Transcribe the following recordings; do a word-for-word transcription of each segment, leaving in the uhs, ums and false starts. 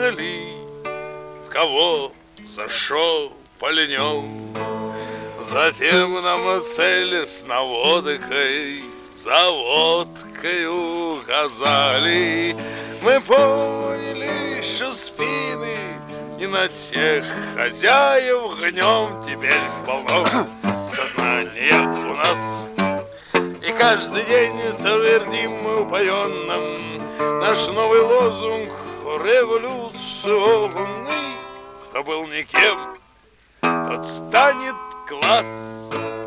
знали, в кого, за шо пальнем. Затем нам цели с наводкой, за водкой указали. Мы поняли, что спины не на тех хозяев гнем. Теперь полно сознания у нас, и каждый день твердим мы упоенным наш новый лозунг революционный. Кто был никем, тот станет класс.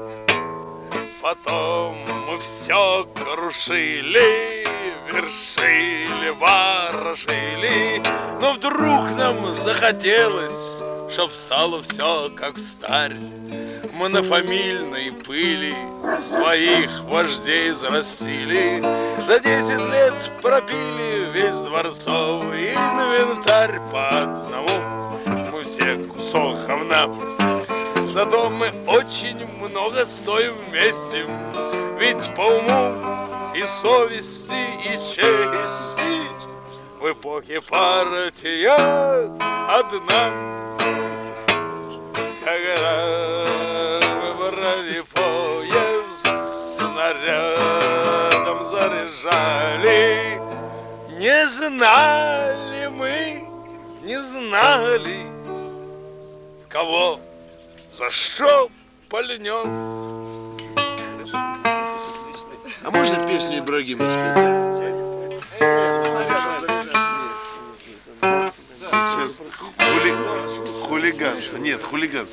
Потом мы все крушили, вершили, ворошили, но вдруг нам захотелось, чтоб стало все как старь. Мы на фамильной пыли своих вождей зарастили, за десять лет пропили весь дворцовый инвентарь по одному. Мы все кусок говна, зато мы очень много стоим вместе. Ведь по уму и совести, и чести в эпохе партия одна. Когда мы брали поезд, снарядом заряжали, не знали мы, не знали, в кого, за что пальнем. А можно песню Ибрагима спеть? Сейчас хули... хулиганство. Нет, хулиганство.